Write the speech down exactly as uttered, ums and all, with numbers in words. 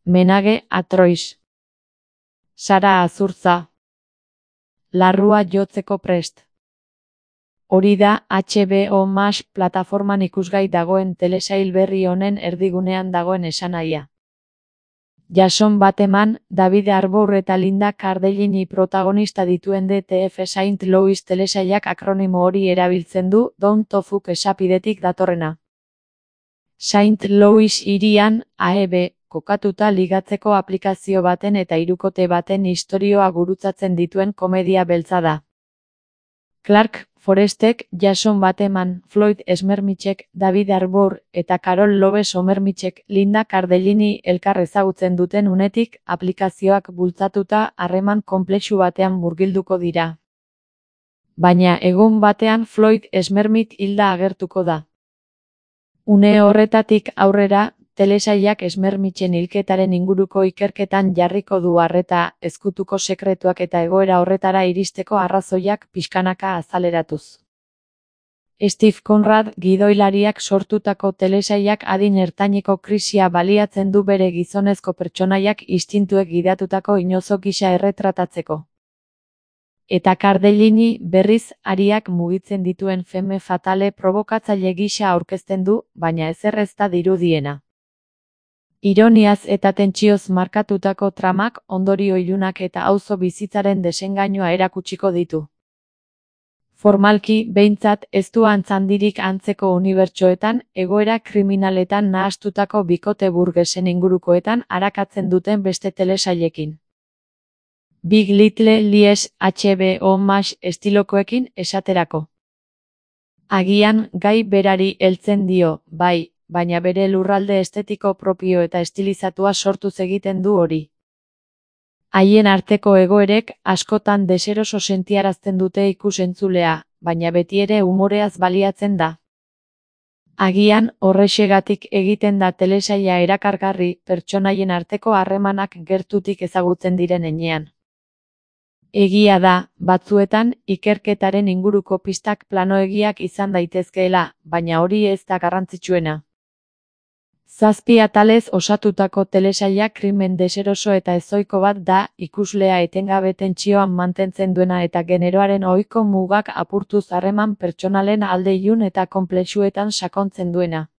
Menage Atrois. Sara Azurtza. Larrua jotzeko prest. Hori da H B O Max plataforman ikusgai dagoen telesail berri honen erdigunean dagoen esanahia. Jason Bateman, David Harbour eta Linda Cardellini protagonista dituen D T F Saint Louis telesailak akronimo hori erabiltzen du, Don't Tofuk esapidetik datorrena. Saint Louis hirian, A E B, kokatuta ligatzeko aplikazio baten eta hirukote baten istorioa gurutzatzen dituen komedia beltza da. Clark Forestek, Jason Bateman, Floyd Smermichek, David Harbour eta Carol Lowe Somermichek, Linda Cardellini elkar ezagutzen duten unetik, aplikazioak bultzatuta harreman konplexu batean murgilduko dira. Baina egun batean Floyd Smermit hilda agertuko da. Une horretatik aurrera, telesailak Smermichen hilketaren inguruko ikerketan jarriko du arreta, ezkutuko sekretuak eta egoera horretara iristeko arrazoiak pixkanaka azaleratuz. Steve Conrad gidoilariak sortutako telesailak adin ertaineko krisia baliatzen du bere gizonezko pertsonaiak instintuek gidatutako inozo gisa erretratatzeko. Eta Cardellini berriz ariak mugitzen dituen femme fatale probokatzaile gisa aurkezten du, baina ezer ez da dirudiena. Ironiaz eta tentsioz markatutako tramak ondorio ilunak eta auzo bizitzaren desengainua erakutsiko ditu. Formalki, behintzat, ez du antzandirik antzeko unibertsoetan, egoera kriminaletan nahastutako bikote burgesen ingurukoetan arakatzen duten beste telesailekin. Big Little Lies H B O Max estilokoekin esaterako. Agian, gai berari heltzen dio, bai, baina bere lurralde estetiko propio eta estilizatua sortuz egiten du hori. Haien arteko egoerek askotan deseroso sentiarazten dute ikusentzulea, baina betiere umoreaz baliatzen da. Agian, horrexegatik egiten da telesaila erakargarri pertsonaien arteko harremanak gertutik ezagutzen diren heinean. Egia da, batzuetan, ikerketaren inguruko pistak planoegiak izan daitezkeela, baina hori ez da garrantzitsuena. Zazpi atalez osatutako telesaila krimen deseroso eta ezoiko bat da, ikuslea etengabe tentsioan mantentzen duena eta generoaren ohiko mugak apurtuz harreman pertsonalen alde ilun eta konplexuetan sakontzen duena.